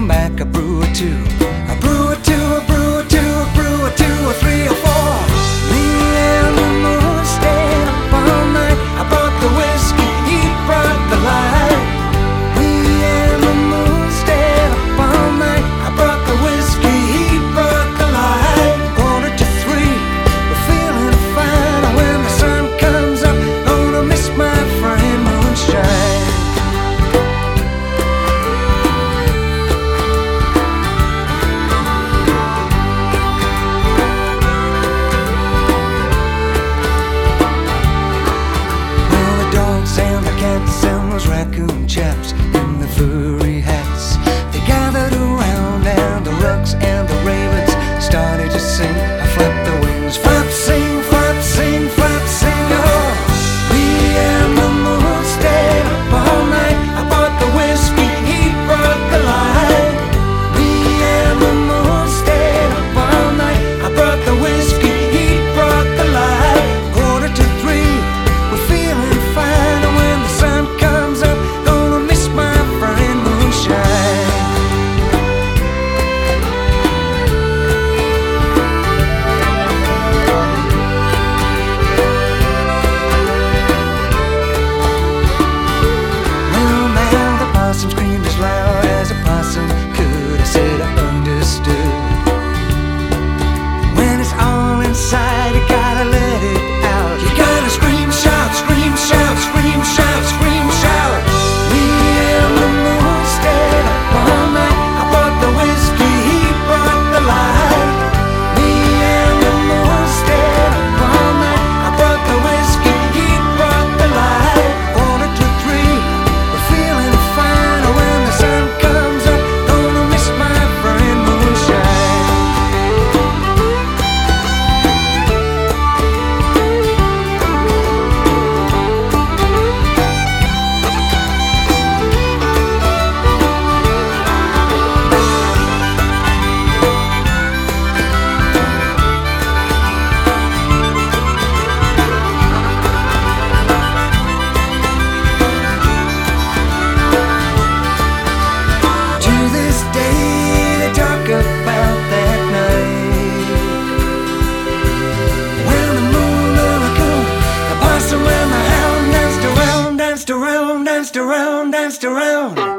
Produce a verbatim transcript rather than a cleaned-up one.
come back, a brew or two, a brew or two, a brew or two, a brew or two, or three or four. Me and the moon stayed up all night. I brought the whiskey, he brought the light. Me and the moon stayed up all night. I brought the whiskey, he brought the light. Quarter to three, we're feeling fine. When the sun comes up, gonna miss my friend moonshine. And the cats and those raccoon chaps in the furry hats, they gathered around, and the rooks and the ravens started to sing. I flapped the wings, flap, sing, flap, sing, flap, sing, oh. Me and the moon stayed up all night. I brought the whiskey, he brought the light. Me and the moon stayed up all night. I brought the whiskey, he brought the light. Quarter to three, we're feeling fine. Screamed as loud as a possum could. I said I understood. When it's all inside, you gotta let it out. You gotta scream, shout, scream, shout, scream, shout, scream, shout. Me and the moon stayed up all night. I brought the whiskey, he brought the light. Me and the moon stayed up all night. I brought the whiskey, he brought the light. Quarter to three, we're feeling fine. Danced around, danced around, danced around.